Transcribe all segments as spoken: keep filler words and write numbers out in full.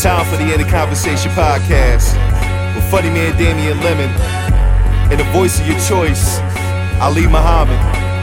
Time for the End of Conversation podcast with funny man Damian Lemon and the voice of your choice, Ali Muhammad.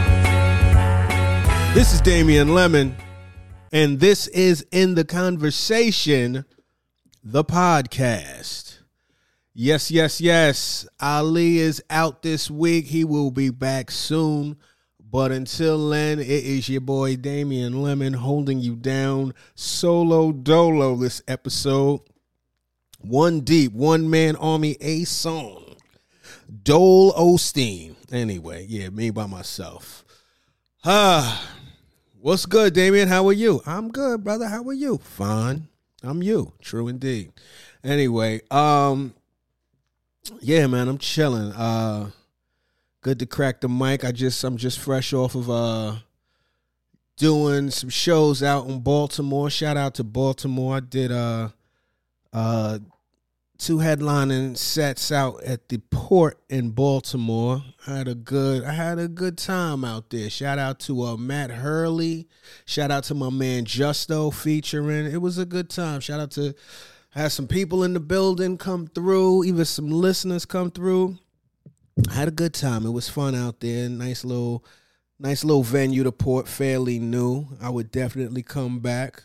This is Damian Lemon, and this is In the Conversation, the podcast. Yes, yes, yes. Ali is out this week. He will be back soon. But until then, it is your boy Damian Lemon holding you down solo dolo this episode. One deep, one man army, a song. Dole Osteen. Anyway, yeah, me by myself. Ah, what's good, Damian? How are you? I'm good, brother. How are you? Fine. I'm you. True indeed. Anyway, um, yeah, man, I'm chilling. Uh, good to crack the mic. I just, I'm just fresh off of uh doing some shows out in Baltimore. Shout out to Baltimore. I did uh uh two headlining sets out at the Port in Baltimore. I had a good, I had a good time out there. Shout out to uh, Matt Hurley. Shout out to my man Justo featuring. It was a good time. Shout out to, I had some people in the building come through, even some listeners come through. I had a good time. It was fun out there. Nice little, nice little venue. The Port, fairly new. I would definitely come back.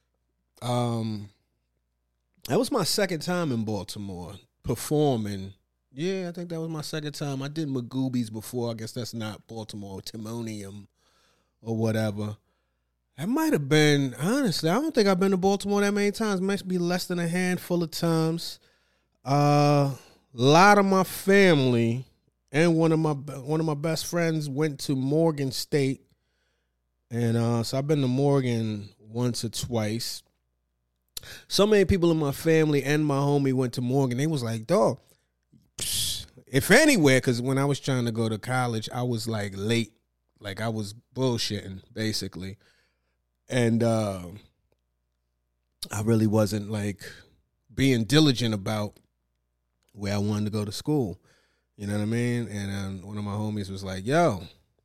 Um, that was my second time in Baltimore performing. Yeah, I think that was my second time. I did Magoobies before. I guess that's not Baltimore, Timonium or whatever. That might have been, honestly, I don't think I've been to Baltimore that many times. It might be less than a handful of times. A uh, lot of my family and one of my one of my best friends went to Morgan State. And uh, so I've been to Morgan once or twice. So many people in my family and my homie went to Morgan. They was like, dog, psh, if anywhere, because when I was trying to go to college, I was like late. Like I was bullshitting, basically. And uh, I really wasn't like being diligent about where I wanted to go to school. You know what I mean? And um, one of my homies was like, yo,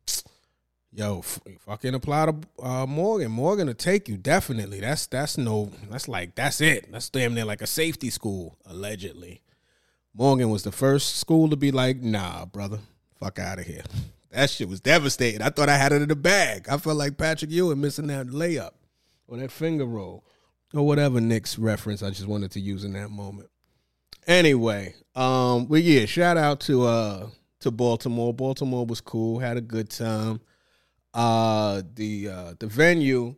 yo, f- fucking apply to uh, Morgan. Morgan will take you, definitely. That's that's no, that's like, that's it. That's damn near like a safety school, allegedly. Morgan was the first school to be like, nah, brother, fuck out of here. That shit was devastating. I thought I had it in the bag. I felt like Patrick Ewing missing that layup or that finger roll or whatever Knicks reference I just wanted to use in that moment. Anyway, um, but yeah, shout out to uh to Baltimore. Baltimore was cool. Had a good time. Uh, the uh, the venue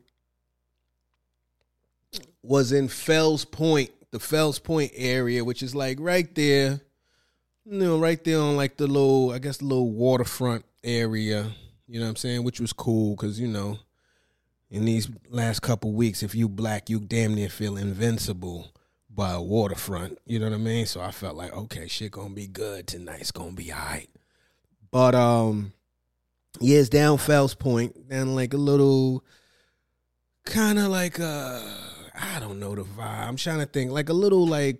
was in Fells Point, the Fells Point area, which is like right there, you know, right there on like the little, I guess the little waterfront area. You know what I'm saying? Which was cool because, you know, in these last couple weeks, if you black, you damn near feel invincible by a waterfront, you know what I mean? So I felt like, okay, shit gonna be good tonight. It's gonna be all right. But, um, yeah, it's down Fells Point, down like a little, kind of like, uh, I don't know the vibe. I'm trying to think, like a little like,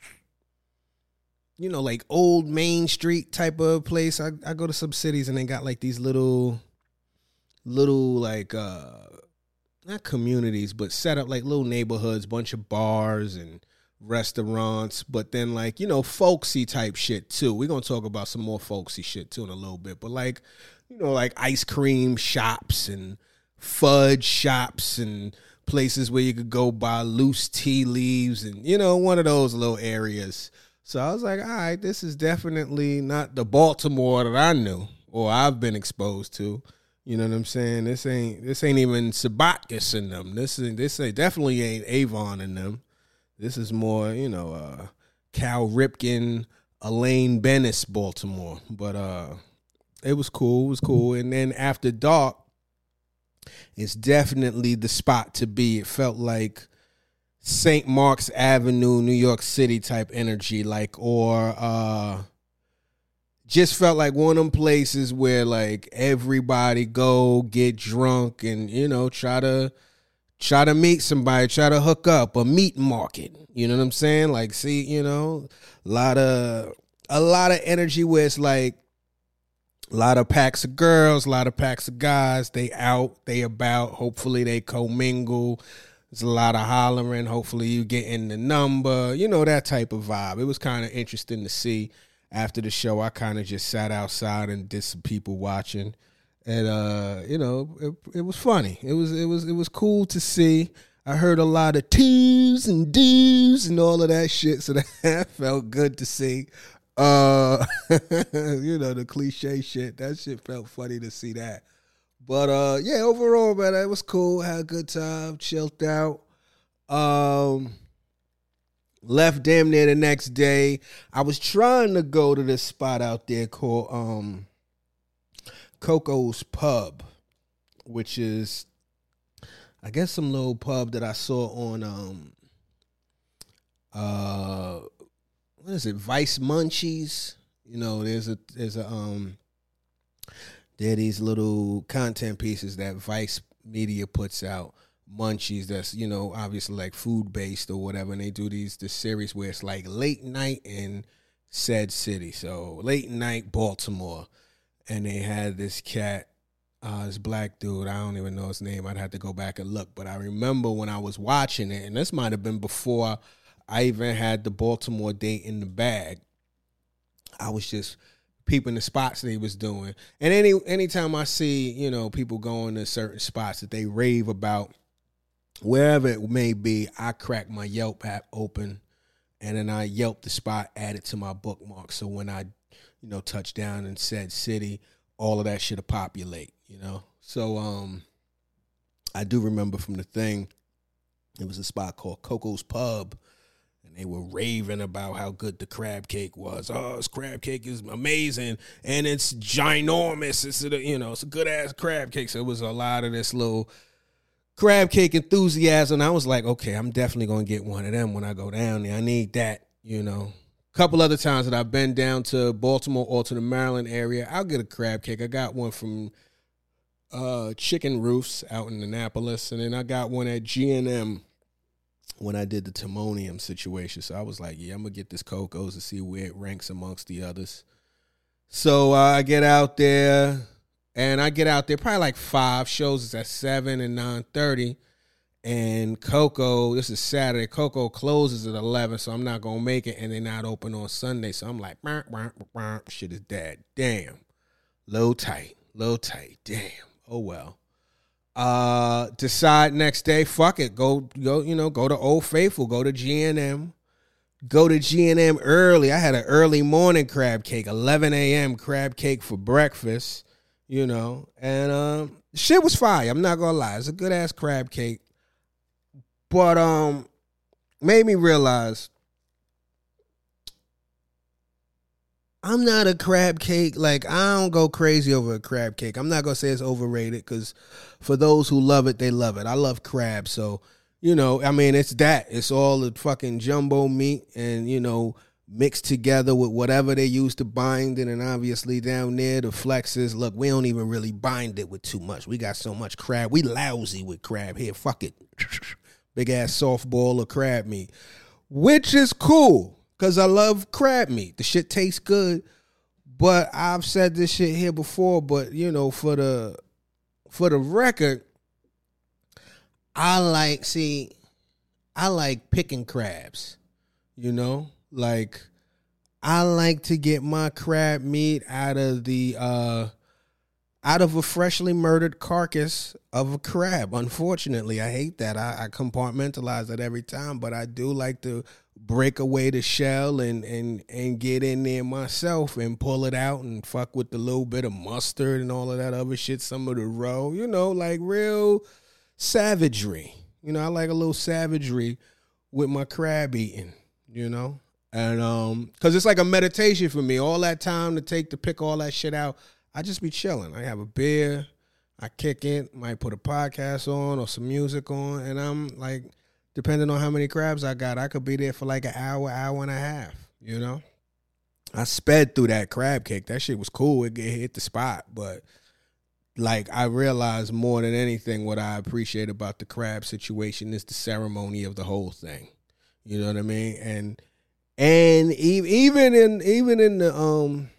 you know, like old Main Street type of place. I, I go to some cities and they got like these little, little like, uh, not communities, but set up like little neighborhoods, bunch of bars and restaurants, but then like, you know, folksy type shit too. We're going to talk about some more folksy shit too in a little bit, but like, you know, like ice cream shops and fudge shops and places where you could go buy loose tea leaves and, you know, one of those little areas. So I was like, all right, this is definitely not the Baltimore that I knew or I've been exposed to. You know what I'm saying? This ain't this ain't even Sabatkis in them. This is this ain't, definitely ain't Avon in them. This is more, you know, uh, Cal Ripken, Elaine Bennis, Baltimore. But uh, it was cool. It was cool. And then after dark, it's definitely the spot to be. It felt like Saint Mark's Avenue, New York City type energy, like, or uh, just felt like one of them places where like everybody go get drunk and, you know, try to try to meet somebody, try to hook up, a meat market. You know what I'm saying? Like, see, you know, a lot of a lot of energy where it's like a lot of packs of girls, a lot of packs of guys. They out, they about. Hopefully they commingle. There's a lot of hollering. Hopefully you getting the number, you know, that type of vibe. It was kind of interesting to see. After the show, I kind of just sat outside and did some people watching. And, uh, you know, it, it was funny. It was, it was, it was cool to see. I heard a lot of twos and doos and all of that shit. So that felt good to see. Uh, you know, the cliche shit. That shit felt funny to see that. But, uh, yeah, overall, man, it was cool. Had a good time. Chilled out. Um, left damn near the next day. I was trying to go to this spot out there called um, Coco's Pub, which is, I guess, some little pub that I saw on, um, uh, what is it, Vice Munchies? You know, there's a, there's a, um, there are these little content pieces that Vice Media puts out, Munchies, that's, you know, obviously like food-based or whatever, and they do these, this series where it's like late night in said city. So late night Baltimore, and they had this cat, uh, this black dude, I don't even know his name, I'd have to go back and look, but I remember when I was watching it, and this might have been before I even had the Baltimore date in the bag, I was just peeping the spots they was doing. And any anytime I see, you know, people going to certain spots that they rave about, wherever it may be, I crack my Yelp app open, and then I Yelp the spot, add it to my bookmark. So when I, you know, touch down in said city, all of that shit'll populate, you know. So um, I do remember from the thing, it was a spot called Coco's Pub, and they were raving about how good the crab cake was. Oh, this crab cake is amazing, and it's ginormous. It's a, you know, it's a good ass crab cake. So it was a lot of this little crab cake enthusiasm. I was like, okay, I'm definitely gonna get one of them when I go down there. I need that, you know. A couple other times that I've been down to Baltimore or to the Maryland area, I'll get a crab cake. I got one from uh, Chicken Roofs out in Annapolis, and then I got one at G and M when I did the Timonium situation. So I was like, yeah, I'm going to get this Coco's to see where it ranks amongst the others. So uh, I get out there, and I get out there probably like five. Shows is at seven and nine thirty. And Coco, this is Saturday, Coco closes at eleven, so I'm not going to make it, and they're not open on Sunday. So I'm like, bah, bah, bah, bah. Shit is dead. Damn. Low tight. Low tight. Damn. Oh, well. Uh, decide next day, fuck it, go, go, you know, go to Old Faithful, go to G and M, go to G and M early. I had an early morning crab cake, eleven a.m. crab cake for breakfast, you know, and um, shit was fire. I'm not gonna lie, it's a good ass crab cake, but um, made me realize I'm not a crab cake. Like, I don't go crazy over a crab cake. I'm not going to say it's overrated, because for those who love it, they love it. I love crab. So, you know, I mean, it's that. It's all the fucking jumbo meat and, you know, mixed together with whatever they use to bind it. And obviously down there, the flexes. Look, we don't even really bind it with too much. We got so much crab. We lousy with crab here. Fuck it. Big ass softball of crab meat, which is cool. Because I love crab meat. The shit tastes good. But I've said this shit here before, but, you know, for the for the record, I like, see, I like picking crabs, you know? Like, I like to get my crab meat out of the, uh, out of a freshly murdered carcass of a crab. Unfortunately, I hate that. I, I compartmentalize that every time, but I do like to break away the shell and, and, and get in there myself and pull it out and fuck with the little bit of mustard and all of that other shit, some of the roe, you know, like real savagery. You know, I like a little savagery with my crab eating, you know? And um, because it's like a meditation for me. All that time to take to pick all that shit out, I just be chilling. I have a beer, I kick it, might put a podcast on or some music on, and I'm like, depending on how many crabs I got, I could be there for like an hour, hour and a half, you know? I sped through that crab cake. That shit was cool. It hit the spot, but like, I realized more than anything what I appreciate about the crab situation is the ceremony of the whole thing. You know what I mean? And and even in even in the um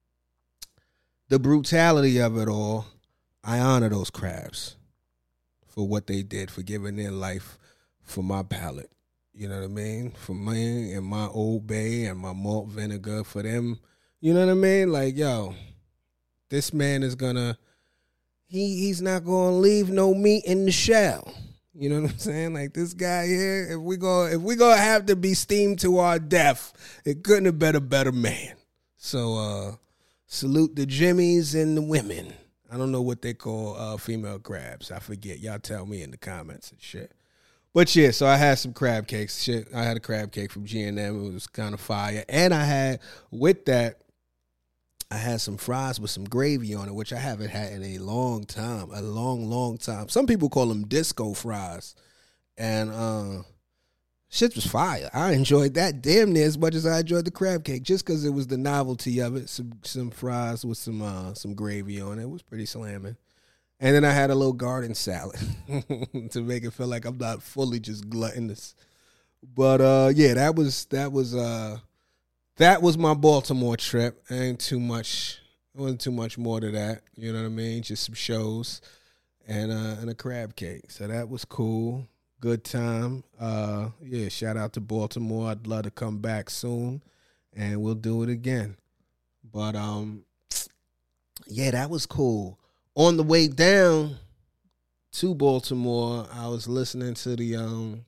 the brutality of it all, I honor those crabs. for what they did, for giving their life for my palate. You know what I mean? For me and my Old Bay and my malt vinegar, for them, you know what I mean? Like, yo, this man is gonna, he he's not gonna leave no meat in the shell. You know what I'm saying? Like, this guy here, if we go, if we gonna have to be steamed to our death, it couldn't have been a better man. So, uh, salute the Jimmies and the women. I don't know what they call uh, female crabs. I forget. Y'all tell me in the comments and shit. But yeah, so I had some crab cakes. Shit, I had a crab cake from G and M. It was kind of fire. And I had, with that, I had some fries with some gravy on it, which I haven't had in a long time. A long, long time. Some people call them disco fries. And uh, shit was fire. I enjoyed that damn near as much as I enjoyed the crab cake, just because it was the novelty of it. Some some fries with some uh, some gravy on it. It was pretty slamming. And then I had a little garden salad to make it feel like I'm not fully just gluttonous. But uh, yeah, that was that was uh, that was my Baltimore trip. Ain't too much. It wasn't too much more to that. You know what I mean? Just some shows and uh, and a crab cake. So that was cool. Good time. Uh, yeah, shout out to Baltimore. I'd love to come back soon, and we'll do it again. But um, yeah, that was cool. On the way down to Baltimore, I was listening to the um,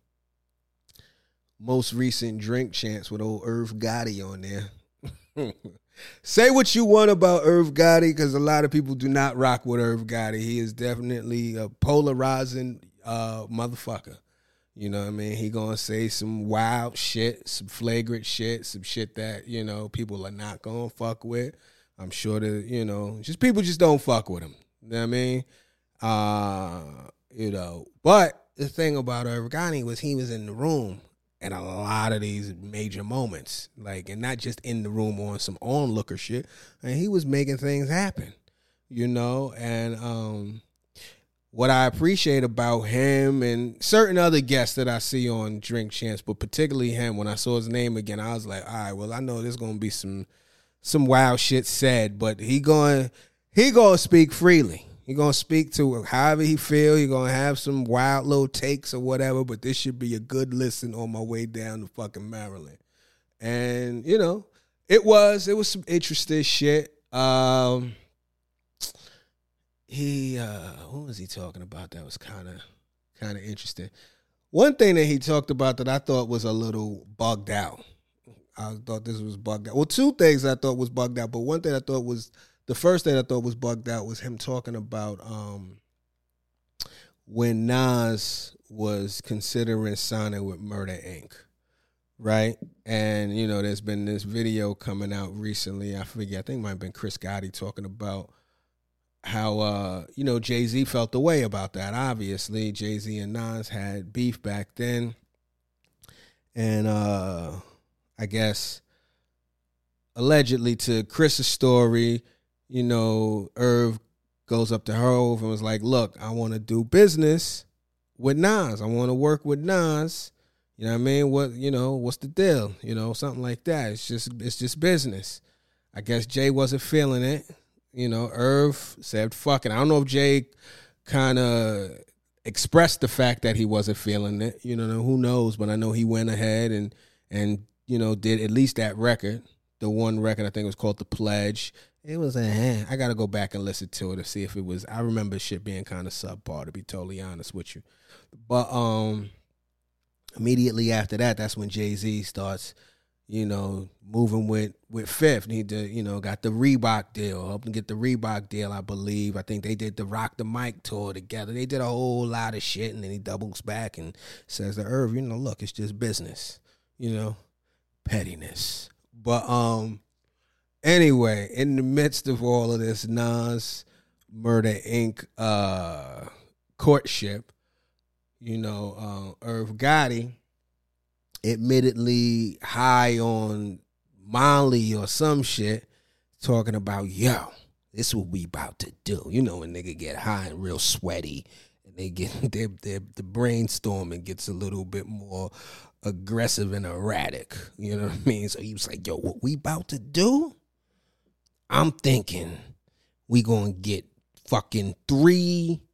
most recent Drink Champs with old Irv Gotti on there. Say what you want about Irv Gotti, because a lot of people do not rock with Irv Gotti. He is definitely a polarizing uh, motherfucker. You know what I mean? He gonna say some wild shit, some flagrant shit, some shit that, you know, people are not gonna fuck with. I'm sure that, you know, just people just don't fuck with him. You know what I mean? Uh, you know, but the thing about Irv Gotti was he was in the room at a lot of these major moments, like, and not just in the room on some onlooker shit. And he was making things happen, you know. And um, what I appreciate about him and certain other guests that I see on Drink Champs, but particularly him, when I saw his name again, I was like, all right, well, I know there's gonna be some some wild shit said, but he going he gonna speak freely. He gonna speak to however he feel. He gonna have some wild little takes or whatever, but this should be a good listen on my way down to fucking Maryland. And, you know, it was, it was some interesting shit. Um, he, uh, what was he talking about that was kind of, kind of interesting? One thing that he talked about that I thought was a little bugged out. I thought this was bugged out. Well, two things I thought was bugged out, but one thing I thought was, the first thing I thought was bugged out was him talking about um, when Nas was considering signing with Murder Incorporated, right? And, you know, there's been this video coming out recently. I forget, I think it might have been Chris Gotti talking about how, uh, you know, Jay-Z felt the way about that. Obviously, Jay-Z and Nas had beef back then. And uh, I guess allegedly to Chris's story, you know, Irv goes up to Hove and was like, look, I want to do business with Nas. I want to work with Nas. You know what I mean? What, you know, what's the deal? You know, something like that. It's just, it's just business. I guess Jay wasn't feeling it. You know, Irv said, fuck it. I don't know if Jay kind of expressed the fact that he wasn't feeling it. You know, who knows? But I know he went ahead and, and, you know, did at least that record. The one record I think was called The Pledge. It was a, eh, I got to go back and listen to it to see if it was, I remember shit being kind of subpar, to be totally honest with you. But um, immediately after that, that's when Jay-Z starts, you know, moving with, with Fifth. Need to, you know, got the Reebok deal, helped him get the Reebok deal, I believe. I think they did the Rock the Mic tour together. They did a whole lot of shit, and then he doubles back and says to Irv, you know, look, it's just business, you know, pettiness. But, um, anyway, in the midst of all of this Nas Murder Incorporated uh, courtship, you know, uh, Irv Gotti, admittedly high on Molly or some shit, talking about, yo, this is what we about to do. You know, when nigga get high and real sweaty, and they get their, their the brainstorming gets a little bit more aggressive and erratic. You know what I mean? So he was like, yo, what we about to do? I'm thinking we gonna get fucking three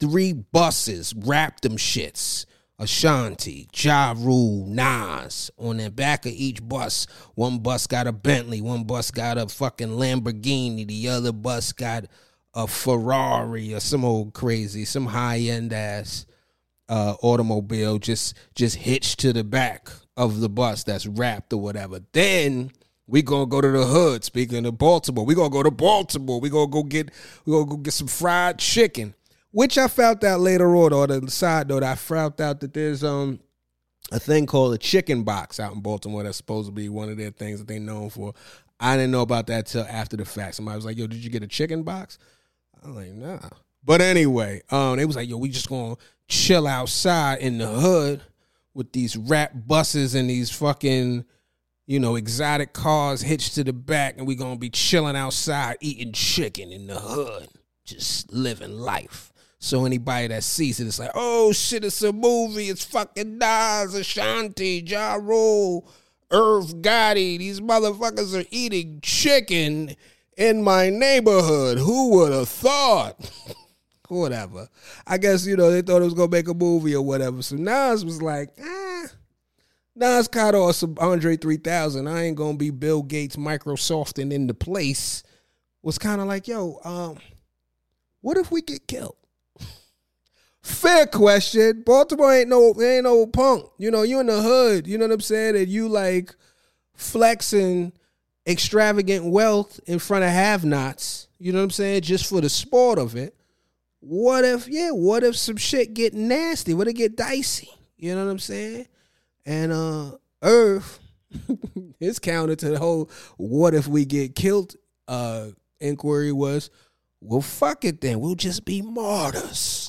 three buses wrapped them shits. Ashanti, Ja Rule, Nas. On the back of each bus, one bus got a Bentley, one bus got a fucking Lamborghini, the other bus got a Ferrari or some old crazy, some high-end ass uh, automobile just, just hitched to the back of the bus that's wrapped or whatever. Then we gonna go to the hood. Speaking of Baltimore, we gonna go to Baltimore. We gonna go get we gonna go get some fried chicken, which I found out later on. On the side note, I found out that there's um a thing called a chicken box out in Baltimore that's supposed to be one of their things that they known for. I didn't know about that till after the fact. Somebody was like, "Yo, did you get a chicken box?" I'm like, "Nah." But anyway, um, they was like, "Yo, we just gonna chill outside in the hood with these rap buses and these fucking, you know, exotic cars hitched to the back, and we gonna be chilling outside eating chicken in the hood, just living life." So anybody that sees it, it's like, "Oh shit, it's a movie. It's fucking Nas, Ashanti, Ja Rule, Irv Gotti. These motherfuckers are eating chicken in my neighborhood. Who would have thought?" Whatever. I guess, you know, they thought it was going to make a movie or whatever. So Nas was like, ah, Nas caught off some Andre three thousand. I ain't going to be Bill Gates Microsofting into place. Was kind of like, yo, um, what if we get killed? Fair question. Baltimore ain't no ain't no punk. You know, you in the hood. You know what I'm saying? And you like flexing extravagant wealth in front of have-nots. You know what I'm saying? Just for the sport of it. What if, yeah, what if some shit get nasty? What if it get dicey? You know what I'm saying? And uh, Irv, his counter to the whole what if we get killed uh, inquiry was, well, fuck it then. We'll just be martyrs.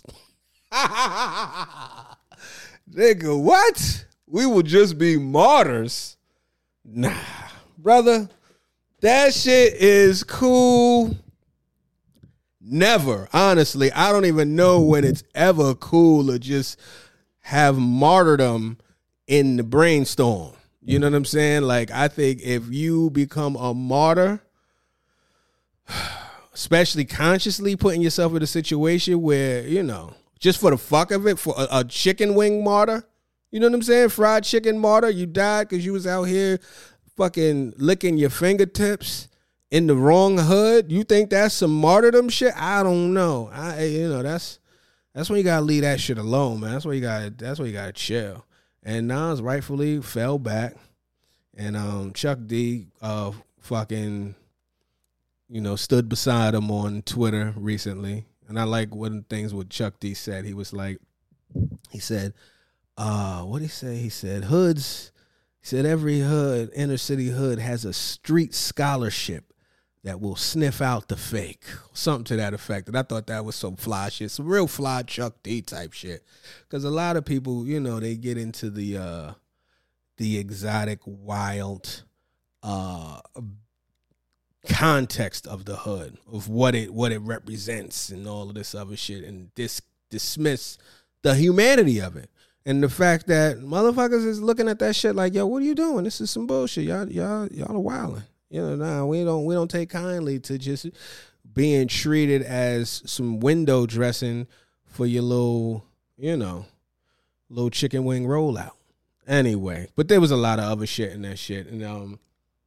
Nigga, what? We will just be martyrs? Nah, brother, that shit is cool. Never. Honestly, I don't even know when it's ever cool to just have martyrdom in the brainstorm. You know what I'm saying? Like, I think if you become a martyr, especially consciously putting yourself in a situation where, you know, just for the fuck of it, for a, a chicken wing martyr, you know what I'm saying? Fried chicken martyr, you died because you was out here fucking licking your fingertips in the wrong hood. You think that's some martyrdom shit? I don't know. I, you know, that's that's when you gotta leave that shit alone, man. That's where you gotta. That's where you gotta chill. And Nas rightfully fell back, and um, Chuck D, uh, fucking, you know, stood beside him on Twitter recently, and I like one of the things what Chuck D said. He was like, he said, uh, what did he say? He said, hoods. He said every hood, inner city hood, has a street scholarship that will sniff out the fake. Something to that effect. And I thought that was some fly shit. Some real fly Chuck D type shit. Because a lot of people, you know, they get into the uh, the exotic, wild uh, context of the hood, of what it what it represents and all of this other shit, and dis- dismiss the humanity of it. And the fact that motherfuckers is looking at that shit like, yo, what are you doing? This is some bullshit. Y'all, y'all, y'all are wilding. You know, nah, we don't we don't take kindly to just being treated as some window dressing for your little, you know, little chicken wing rollout. Anyway, but there was a lot of other shit in that shit, and um,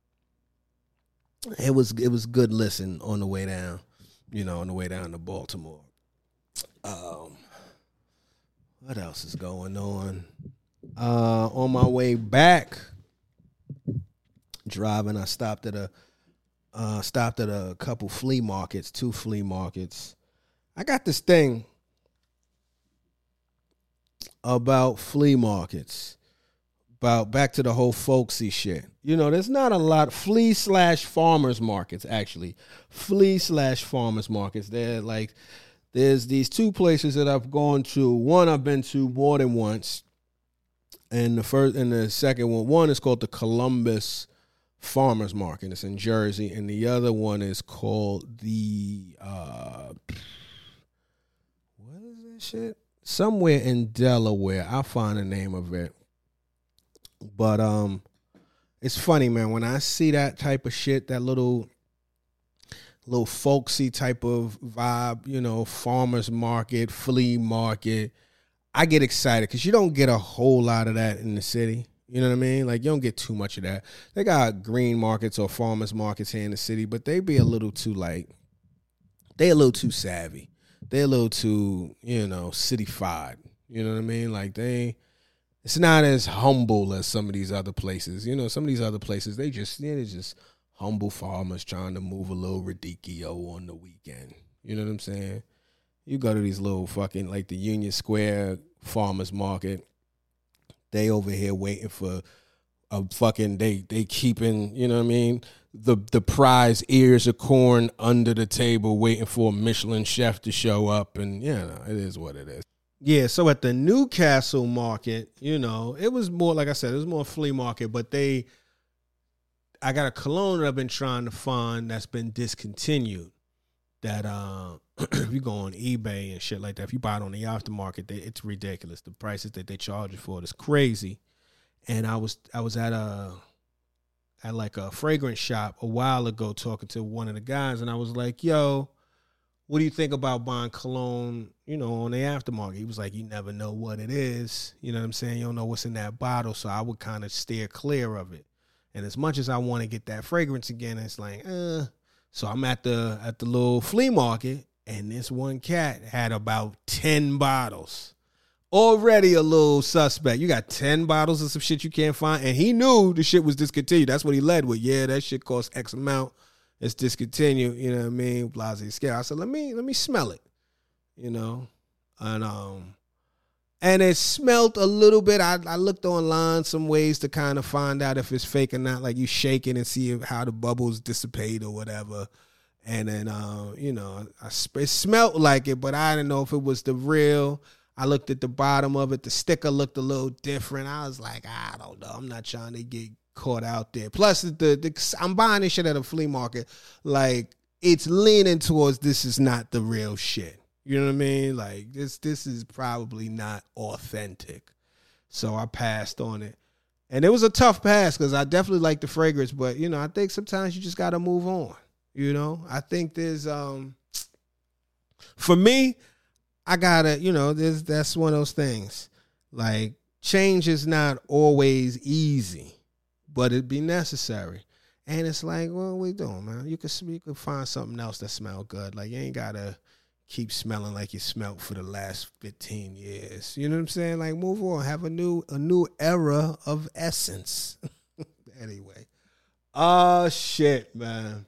it was it was good listen on the way down, you know, on the way down to Baltimore. Um, what else is going on? Uh, on my way back. Driving, I stopped at a uh, stopped at a couple flea markets, two flea markets. I got this thing about flea markets, about back to the whole folksy shit. You know, there's not a lot flea slash farmers markets actually, flea slash farmers markets. They're like, there's these two places that I've gone to. One I've been to more than once, and the first and the second one, one is called the Columbus Farmers Market. It's in Jersey, and the other one is called the uh, what is that shit? Somewhere in Delaware. I'll find the name of it. But um, it's funny, man. When I see that type of shit, that little little folksy type of vibe, you know, farmer's market, flea market. I get excited because you don't get a whole lot of that in the city. You know what I mean? Like, you don't get too much of that. They got green markets or farmers markets here in the city, but they be a little too, like, they a little too savvy. They a little too, you know, city-fied. You know what I mean? Like, they, it's not as humble as some of these other places. You know, some of these other places, they just, yeah, they're just humble farmers trying to move a little radicchio on the weekend. You know what I'm saying? You go to these little fucking, like the Union Square farmers market, they over here waiting for a fucking, they they keeping, you know what I mean, the the prize ears of corn under the table waiting for a Michelin chef to show up, and, you know, it is what it is. Yeah, so at the Newcastle market, you know, it was more, like I said, it was more flea market, but they, I got a cologne that I've been trying to find that's been discontinued. That uh, if you go on eBay and shit like that, if you buy it on the aftermarket, they, it's ridiculous. The prices that they charge you for it is crazy. And I was I was at a at like a fragrance shop a while ago talking to one of the guys, and I was like, "Yo, what do you think about buying cologne, you know, on the aftermarket?" He was like, "You never know what it is. You know what I'm saying? You don't know what's in that bottle." So I would kind of steer clear of it. And as much as I want to get that fragrance again, it's like, uh. So I'm at the at the little flea market, and this one cat had about ten bottles. Already a little suspect. You got ten bottles of some shit you can't find, and he knew the shit was discontinued. That's what he led with. Yeah, that shit costs X amount. It's discontinued. You know what I mean? Blase scale. I said, let me let me smell it. You know, and um, and it smelled a little bit. I I looked online some ways to kind of find out if it's fake or not. Like, you shake it and see how the bubbles dissipate or whatever. And then, uh, you know, I, it smelled like it, but I didn't know if it was the real. I looked at the bottom of it. The sticker looked a little different. I was like, I don't know. I'm not trying to get caught out there. Plus, the, the I'm buying this shit at a flea market. Like, it's leaning towards this is not the real shit. You know what I mean? Like, this this is probably not authentic. So I passed on it. And it was a tough pass because I definitely like the fragrance. But, you know, I think sometimes you just got to move on. You know? I think there's, um, for me, I got to, you know, there's that's one of those things. Like, change is not always easy, but it'd be necessary. And it's like, well, what we doing, man? You could, you could find something else that smell good. Like, you ain't got to keep smelling like you smelled for the last fifteen years. You know what I'm saying? Like, move on. Have a new a new era of essence. Anyway. Oh, shit, man.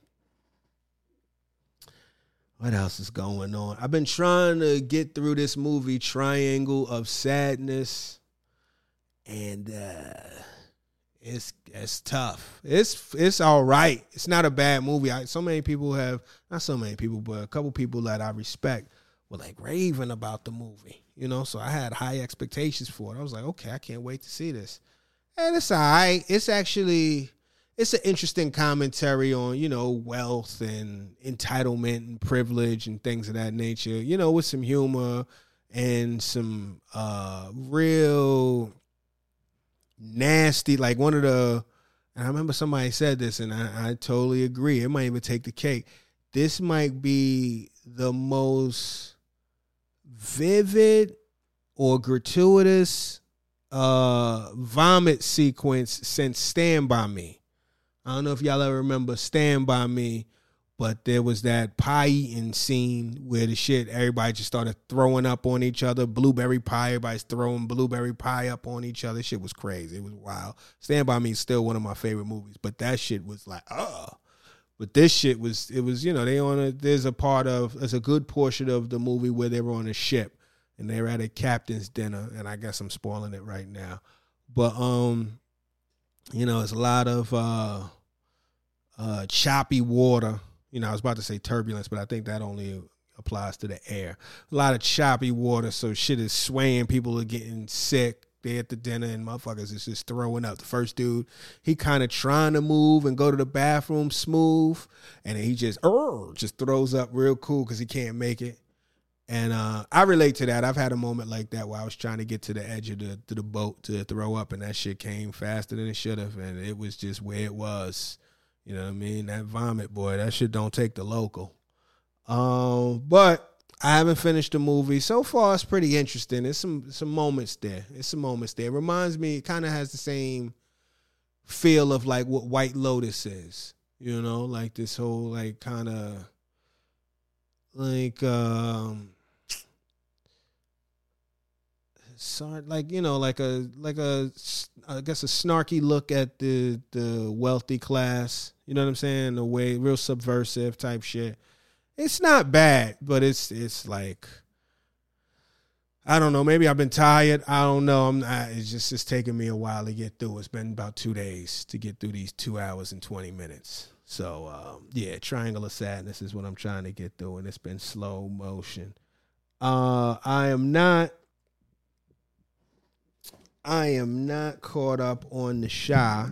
What else is going on? I've been trying to get through this movie, Triangle of Sadness. And uh, it's it's tough. It's it's all right. It's not a bad movie. I, so many people have, not so many people, but a couple people that I respect were like raving about the movie. You know, so I had high expectations for it. I was like, okay, I can't wait to see this. And it's all right. It's actually, it's an interesting commentary on, you know, wealth and entitlement and privilege and things of that nature, you know, with some humor and some uh, real nasty, like one of the, and I remember somebody said this, and I, I totally agree. It might even take the cake. This might be the most vivid or gratuitous uh, vomit sequence since Stand By Me. I don't know if y'all ever remember Stand By Me, but there was that pie eating scene where the shit, everybody just started throwing up on each other. Blueberry pie, everybody's throwing blueberry pie up on each other. Shit was crazy. It was wild. Stand By Me is still one of my favorite movies, but that shit was like, oh. But this shit was, it was, you know, they on a, there's a part of, there's a good portion of the movie where they were on a ship and they were at a captain's dinner, and I guess I'm spoiling it right now. But, um, you know, it's a lot of uh, uh, choppy water. You know, I was about to say turbulence, but I think that only applies to the air. A lot of choppy water, so shit is swaying. People are getting sick. They at the dinner, and motherfuckers is just throwing up. The first dude, he kind of trying to move and go to the bathroom smooth, and then he just, oh, just throws up real cool because he can't make it. And uh, I relate to that. I've had a moment like that where I was trying to get to the edge of the to the boat to throw up, and that shit came faster than it should have, and it was just where it was. You know what I mean? That vomit, boy, that shit don't take the local. Um, but I haven't finished the movie. So far, it's pretty interesting. There's some some moments there. There's some moments there. It reminds me, it kind of has the same feel of like what White Lotus is. You know, like this whole like kind of like um sort like you know like a like a I guess a snarky look at the the wealthy class. You know what I'm saying? The way real subversive type shit. It's not bad, but it's it's like I don't know. Maybe I've been tired. I don't know. I'm not, it's just it's taking me a while to get through. It's been about two days to get through these two hours and twenty minutes. So um, yeah, Triangle of Sadness is what I'm trying to get through, and it's been slow motion. Uh, I am not. I am not caught up on the Chi.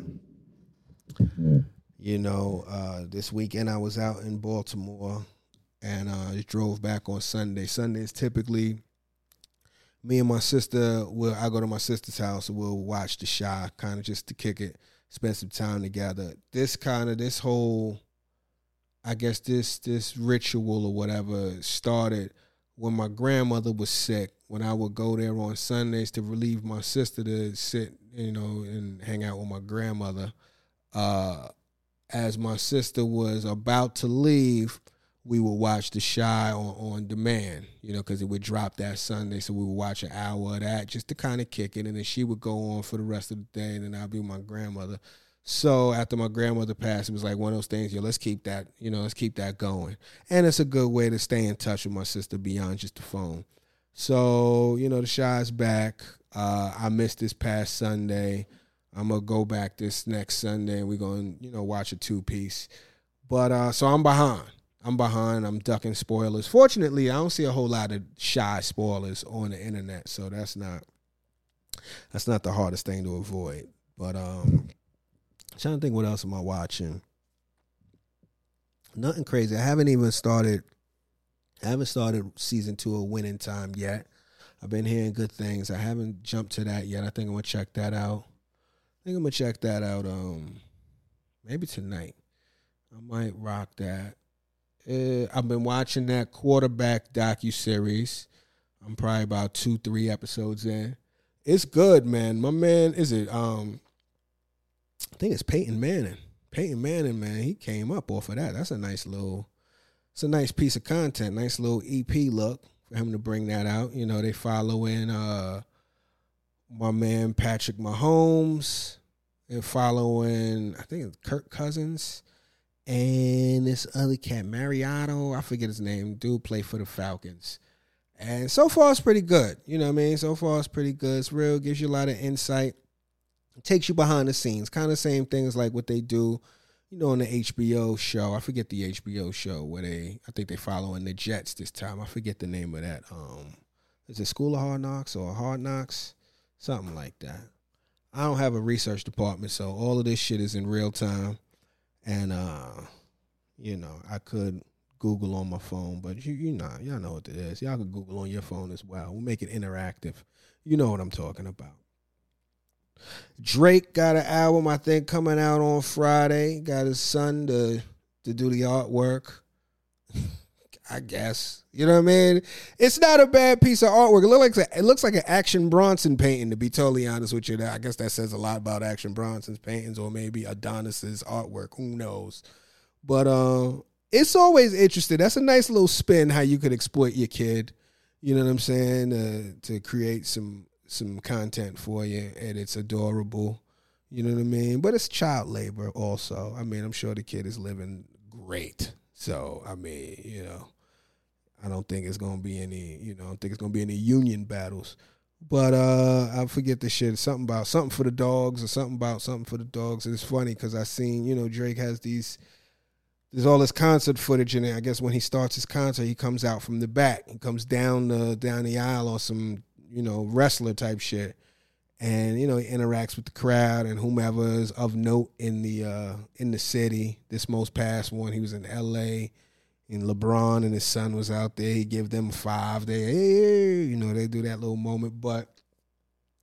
You know, uh, this weekend I was out in Baltimore, and uh, I drove back on Sunday. Sunday is typically me and my sister. Will I go to my sister's house and we'll watch the Chi, kind of just to kick it, spend some time together. This kind of this whole, I guess this this ritual or whatever started when my grandmother was sick. When I would go there on Sundays to relieve my sister to sit, you know, and hang out with my grandmother. Uh, as my sister was about to leave, we would watch the Chi on, on demand, you know, because it would drop that Sunday. So we would watch an hour of that just to kind of kick it. And then she would go on for the rest of the day, and then I'd be with my grandmother. So after my grandmother passed, it was like one of those things, yo, let's keep that, you know, let's keep that going. And it's a good way to stay in touch with my sister beyond just the phone. So, you know, the Chi's back. Uh, I missed this past Sunday. I'm going to go back this next Sunday, and we're going to, you know, watch a two-piece. But, uh, so I'm behind. I'm behind. I'm ducking spoilers. Fortunately, I don't see a whole lot of Chi spoilers on the internet, so that's not that's not the hardest thing to avoid. But um, I'm trying to think what else am I watching. Nothing crazy. I haven't even started I haven't started season two of Winning Time yet. I've been hearing good things. I haven't jumped to that yet. I think I'm going to check that out. I think I'm going to check that out um, maybe tonight. I might rock that. Uh, I've been watching that quarterback docuseries. I'm probably about two, three episodes in. It's good, man. My man, is it? Um, I think it's Peyton Manning. Peyton Manning, man, he came up off of that. That's a nice little... It's a nice piece of content, nice little E P look for him to bring that out. You know, they following uh, my man Patrick Mahomes. They're following, I think it's Kirk Cousins. And this other cat, Mariotto, I forget his name. Dude played for the Falcons. And so far, it's pretty good. You know what I mean? So far, it's pretty good. It's real. Gives you a lot of insight. It takes you behind the scenes. Kind of same things like what they do, you know, on the H B O show. I forget the H B O show where they, I think they following the Jets this time. I forget the name of that. Um, is it School of Hard Knocks or Hard Knocks? Something like that. I don't have a research department, so all of this shit is in real time. And, uh, you know, I could Google on my phone, but you, you know, y'all know what it is. Y'all can Google on your phone as well. We'll make it interactive. You know what I'm talking about. Drake got an album, I think, coming out on Friday. Got his son to to do the artwork. I guess. You know what I mean? It's not a bad piece of artwork. It looks like it looks like an Action Bronson painting, to be totally honest with you. I guess that says a lot about Action Bronson's paintings, or maybe Adonis's artwork. Who knows? But uh, it's always interesting. That's a nice little spin how you could exploit your kid. You know what I'm saying? Uh, to create some some content for you, and it's adorable. You know what I mean? But it's child labor also. I mean, I'm sure the kid is living great. So, I mean, you know, I don't think it's going to be any, you know, I don't think it's going to be any union battles. But uh, I forget the shit. Something about something for the dogs or something about something for the dogs. And it's funny because I seen, you know, Drake has these, there's all this concert footage in it. I guess when he starts his concert, he comes out from the back. He comes down the, down the aisle on some, you know, wrestler type shit. And, you know, he interacts with the crowd and whomever is of note in the uh, in the city. This most past one, he was in L A, and LeBron and his son was out there. He gave them five. They, hey, you know, they do that little moment. But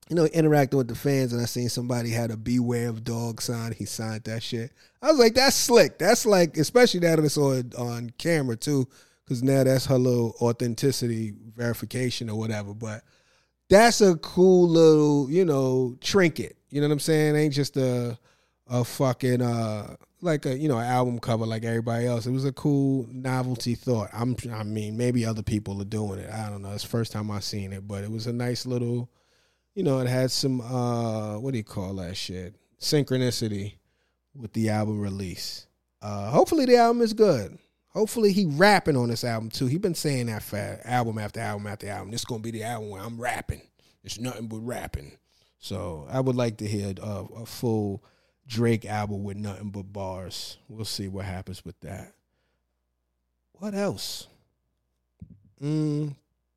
you know, interacting with the fans, and I seen somebody had a "Beware of Dog" sign. He signed that shit. I was like, that's slick. That's like, especially now that it's on on camera too, because now that's her little authenticity verification or whatever. But that's a cool little, you know, trinket. You know what I'm saying? It ain't just a a fucking uh like a, you know, an album cover like everybody else. It was a cool novelty thought. I'm I mean, maybe other people are doing it. I don't know. It's the first time I seen it, but it was a nice little, you know, it had some uh what do you call that shit? Synchronicity with the album release. Uh hopefully the album is good. Hopefully he rapping on this album too. He been saying that for album after album after album. This is gonna be the album where I'm rapping. It's nothing but rapping. So I would like to hear a, a full Drake album with nothing but bars. We'll see what happens with that. What else? Mm.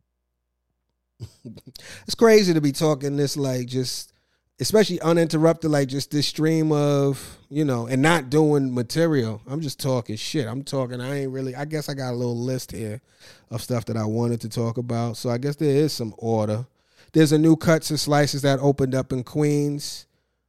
It's crazy to be talking this like just, especially uninterrupted, like just this stream of, you know, and not doing material. I'm just talking shit. I'm talking, I ain't really, I guess I got a little list here of stuff that I wanted to talk about. So I guess there is some order. There's a new Cuts and Slices that opened up in Queens.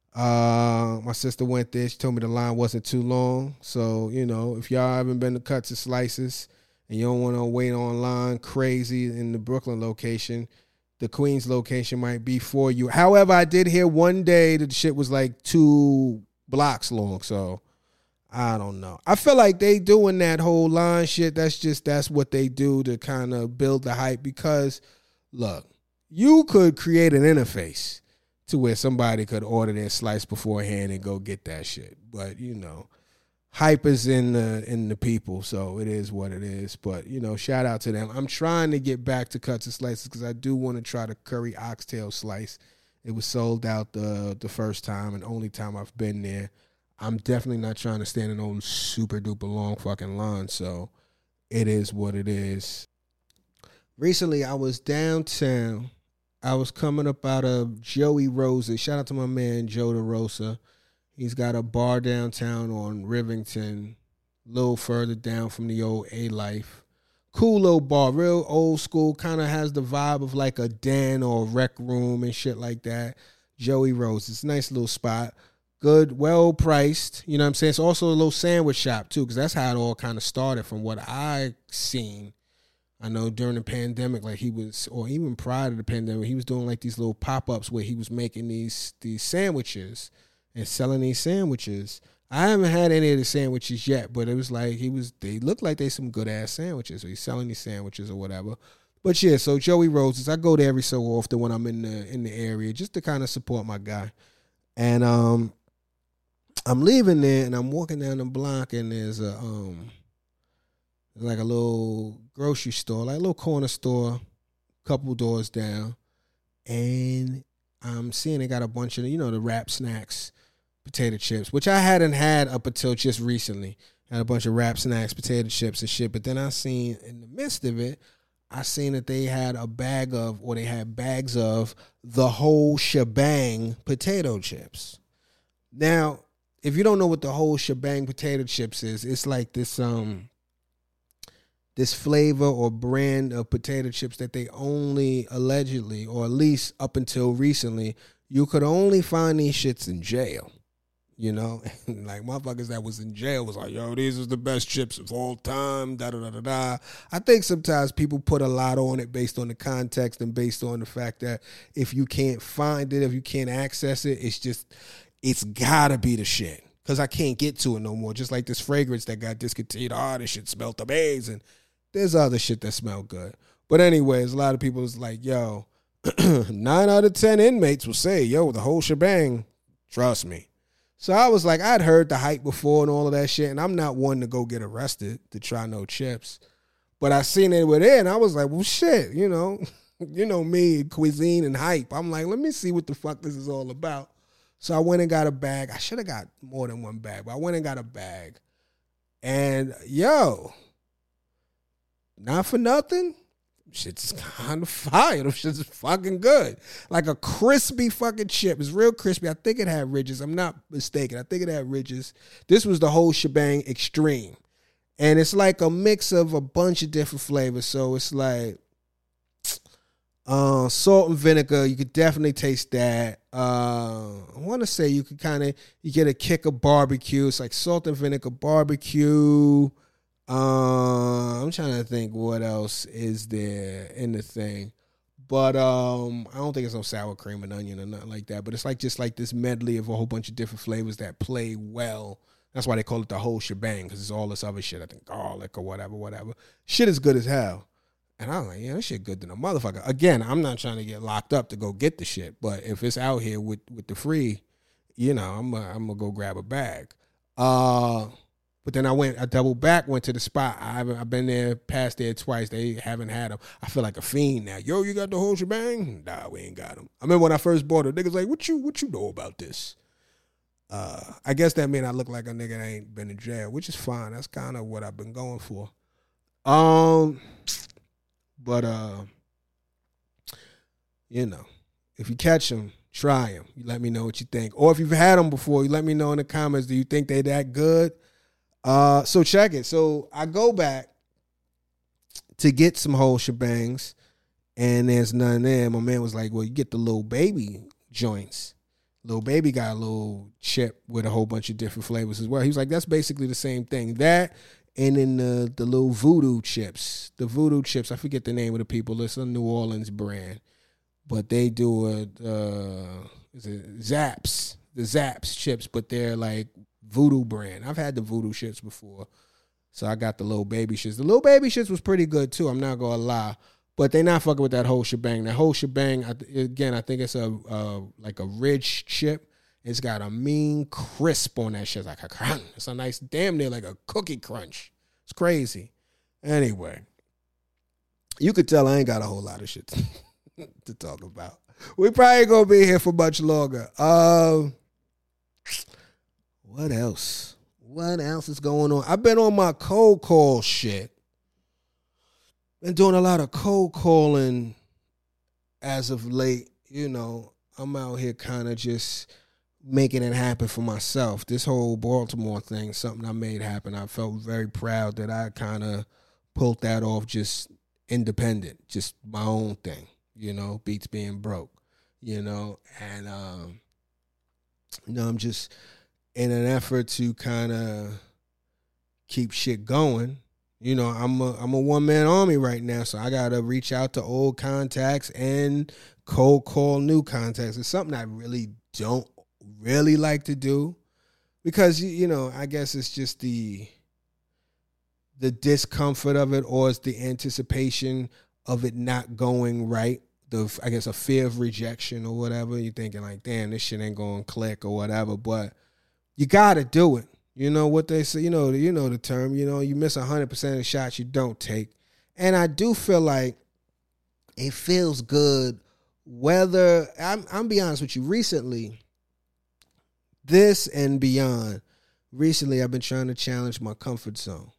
Uh, my sister went there. She told me the line wasn't too long. So, you know, if y'all haven't been to Cuts and Slices and you don't want to wait online crazy in the Brooklyn location, the Queens location might be for you. However, I did hear one day that the shit was like two blocks long. So I don't know. I feel like they doing that whole line shit. That's just, that's what they do to kind of build the hype because, look, you could create an interface to where somebody could order their slice beforehand and go get that shit. But, you know, hype is in the in the people, so it is what it is. But, you know, shout out to them. I'm trying to get back to Cuts and Slices because I do want to try the curry oxtail slice. It was sold out the the first time and only time I've been there. I'm definitely not trying to stand in no super duper long fucking line, so it is what it is. Recently, I was downtown. I was coming up out of Joey Rosa. Shout out to my man, Joe DeRosa. He's got a bar downtown on Rivington, a little further down from the old A-Life. Cool little bar, real old school, kind of has the vibe of like a den or a rec room and shit like that. Joey Rosa. It's a nice little spot. Good, well priced. You know what I'm saying? It's also a little sandwich shop too, because that's how it all kind of started from what I seen. I know during the pandemic, like he was, or even prior to the pandemic, he was doing like these little pop-ups where he was making these these sandwiches and selling these sandwiches. I haven't had any of the sandwiches yet, but it was like he was, they looked like they some good-ass sandwiches. So he's selling these sandwiches or whatever. But yeah, so Joey Roses, I go there every so often when I'm in the in the area just to kind of support my guy. And um, I'm leaving there and I'm walking down the block and there's a um. like a little grocery store, like a little corner store, couple doors down. And I'm seeing they got a bunch of, you know, the Rap Snacks potato chips, which I hadn't had up until just recently. Had a bunch of Rap Snacks potato chips and shit. But then I seen in the midst of it, I seen that they had a bag of, or they had bags of the whole shebang potato chips. Now, if you don't know what the whole shebang potato chips is, it's like this, um, this flavor or brand of potato chips that they only allegedly, or at least up until recently, you could only find these shits in jail. You know, like motherfuckers that was in jail was like, yo, these are the best chips of all time, da da da da da. I think sometimes people put a lot on it based on the context and based on the fact that if you can't find it, if you can't access it, it's just, it's gotta be the shit. Because I can't get to it no more. Just like this fragrance that got discontinued. Oh, this shit smelled amazing. There's other shit that smell good. But anyways, a lot of people is like, yo, nine out of ten inmates will say, yo, the whole shebang, trust me. So I was like, I'd heard the hype before and all of that shit, and I'm not one to go get arrested to try no chips. But I seen it with it, and I was like, well, shit, you know, you know me, cuisine and hype. I'm like, let me see what the fuck this is all about. So I went and got a bag. I should have got more than one bag, but I went and got a bag. And, yo, not for nothing, shit's kind of fire. Them shit's fucking good. Like a crispy fucking chip. It's real crispy. I think it had ridges. I'm not mistaken. I think it had ridges. This was the whole shebang extreme. And it's like a mix of a bunch of different flavors. So it's like Uh, salt and vinegar, you could definitely taste that. Uh, I want to say you could kind of, you get a kick of barbecue. It's like salt and vinegar barbecue. Uh, I'm trying to think what else is there in the thing. But um, I don't think it's no sour cream and onion or nothing like that. But it's like just like this medley of a whole bunch of different flavors that play well. That's why they call it the whole shebang, because it's all this other shit. I think garlic or whatever, whatever. Shit is good as hell. And I'm like, yeah, this shit good than a motherfucker. Again, I'm not trying to get locked up to go get the shit. But if it's out here with, with the free, you know, I'm going I'm to go grab a bag. Uh, but then I went, I doubled back, went to the spot. I haven't, I've been there, passed there twice. They haven't had them. I feel like a fiend now. Yo, you got the whole shebang? Nah, we ain't got them. I remember when I first bought it, niggas like, what you, what you know about this? Uh, I guess that mean I look like a nigga that ain't been in jail, which is fine. That's kind of what I've been going for. Um, but uh, you know, if you catch them, try them. You let me know what you think. Or if you've had them before, you let me know in the comments. Do you think they that good? Uh, so check it. So I go back to get some whole shebangs, and there's none there. My man was like, "Well, you get the little baby joints." Little Baby got a little chip with a whole bunch of different flavors as well. He was like, that's basically the same thing. That and then the, the little voodoo chips. The voodoo chips, I forget the name of the people. It's a New Orleans brand. But they do a, uh, is it Zaps. The Zaps chips, but they're like voodoo brand. I've had the voodoo chips before. So I got the Little Baby shits. The Little Baby shits was pretty good too, I'm not going to lie. But they not fucking with that whole shebang. That whole shebang, again, I think it's a uh, like a ridge chip. It's got a mean crisp on that shit. It's like a crunch. It's a nice, damn near like a cookie crunch. It's crazy. Anyway, you could tell I ain't got a whole lot of shit to, to talk about. We probably gonna be here for much longer. Uh, what else? What else is going on? I've been on my cold call shit. Been doing a lot of cold calling as of late. You know, I'm out here kind of just making it happen for myself. This whole Baltimore thing, something I made happen. I felt very proud that I kind of pulled that off just independent, just my own thing, you know, beats being broke, you know. And, um, you know, I'm just in an effort to kind of keep shit going. You know, I'm a I'm a one man army right now, so I gotta reach out to old contacts and cold call new contacts. It's something I really don't really like to do because you know I guess it's just the the discomfort of it, or it's the anticipation of it not going right. The I guess a fear of rejection or whatever. You're thinking like, damn, this shit ain't gonna click or whatever, but you gotta do it. You know what they say, you know, you know the term, you know, you miss one hundred percent of the shots you don't take. And I do feel like it feels good whether, I'm, I'm be honest with you, recently, this and beyond, recently I've been trying to challenge my comfort zone.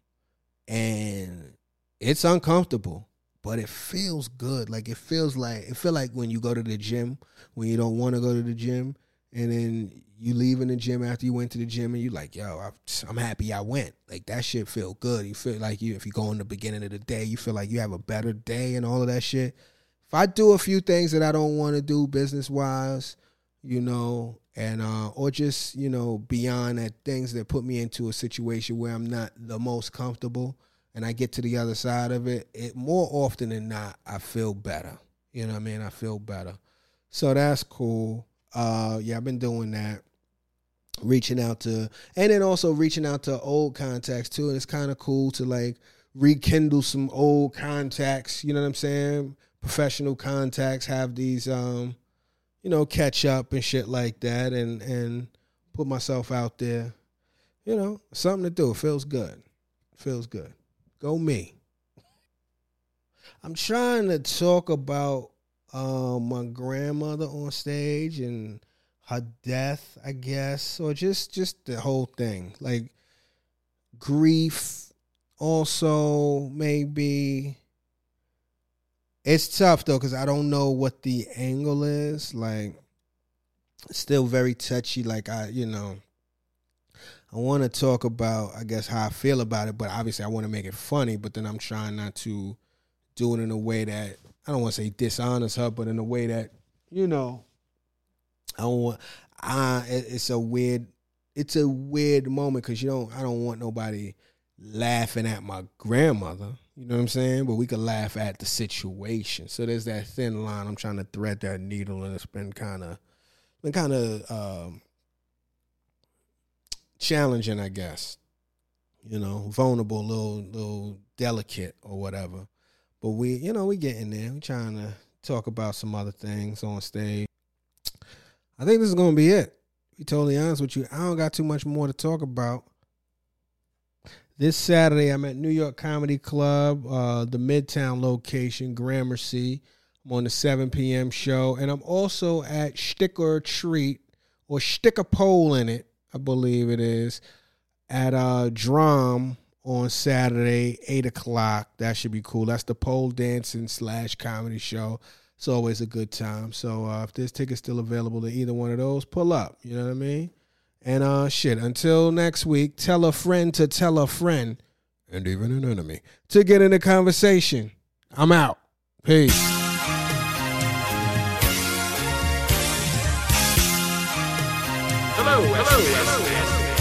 And it's uncomfortable, but it feels good. Like it feels like, it feel like when you go to the gym, when you don't want to go to the gym, and then you leave in the gym after you went to the gym and you like, yo, I'm happy I went. Like that shit feel good. You feel like you, if you go in the beginning of the day, you feel like you have a better day and all of that shit. If I do a few things that I don't want to do business wise, you know, and, uh, or just, you know, beyond that, things that put me into a situation where I'm not the most comfortable and I get to the other side of it, it more often than not, I feel better. You know what I mean? I feel better. So that's cool. Uh, yeah, I've been doing that. Reaching out to, and then also reaching out to old contacts too. And it's kind of cool to like rekindle some old contacts. You know what I'm saying? Professional contacts, have these, um, you know, catch up and shit like that, and and put myself out there. You know, something to do. It feels good. It feels good. Go me. I'm trying to talk about uh, my grandmother on stage and her death, I guess, or just, just the whole thing, like grief. Also, maybe it's tough though because I don't know what the angle is. Like, it's still very touchy. Like I, you know, I want to talk about, I guess, how I feel about it, but obviously I want to make it funny. But then I'm trying not to do it in a way that I don't want to say dishonors her, but in a way that, you know, I don't want, I, it's a weird, it's a weird moment because you don't, I don't want nobody laughing at my grandmother. You know what I'm saying? But we could laugh at the situation. So there's that thin line. I'm trying to thread that needle, and it's been kind of, been kind of um, challenging, I guess. You know, vulnerable, little, little delicate or whatever. But we, you know, we getting there. We trying to talk about some other things on stage. I think this is gonna be it. To be totally honest with you, I don't got too much more to talk about. This Saturday, I'm at New York Comedy Club, uh, the Midtown location, Gramercy. I'm on the seven p.m. show. And I'm also at Stick or Treat, or Stick a Pole in it, I believe it is, at uh, Drum on Saturday, eight o'clock. That should be cool. That's the pole dancing slash comedy show. It's always a good time. So uh, if there's tickets still available to either one of those, pull up. You know what I mean? And uh, shit, until next week, tell a friend to tell a friend, and even an enemy, to get in the conversation. I'm out. Peace. Hello, hello, hello.